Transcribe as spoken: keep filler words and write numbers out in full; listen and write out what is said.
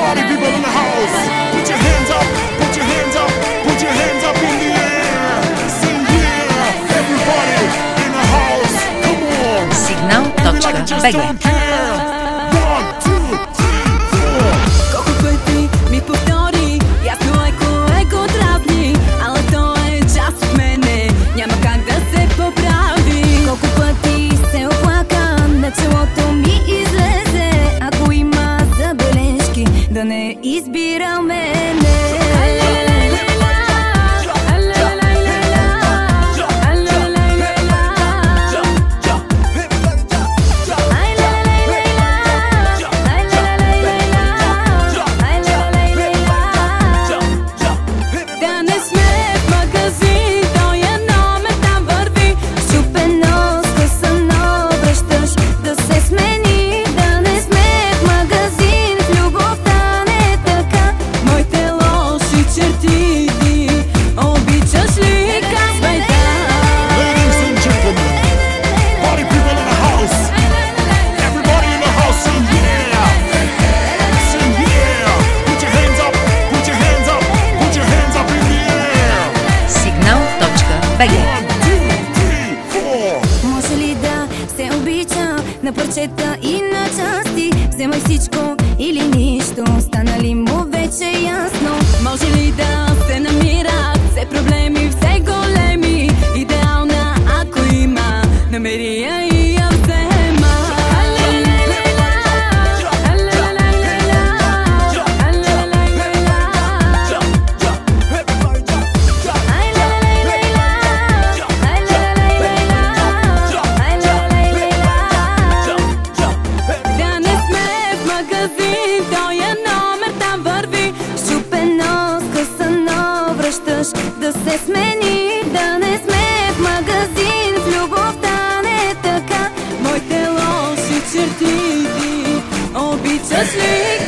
Party people in the house, put your hands up, put your hands up, put your hands up in the air. Sing yeah, everybody in the house, come on. Signal точка би джи. One, two, three, four. Колко пъти ми повтори, ясно еко, еко дразни, ала то е част от мене, няма как да се поправи. Колко пъти се оплака, на челото ми излезе, ако има забележки, да не избира мене. Може ли да се обича на парчета и на части? Вземай всичко или нищо, стана ли му вече ясно? Може ли да се намират все проблеми, все големи? Идеална, ако има, намери я и я взема. Да се смени, да не сме в магазин, в любовта не така. Моите лоши черти ти обичаш ли?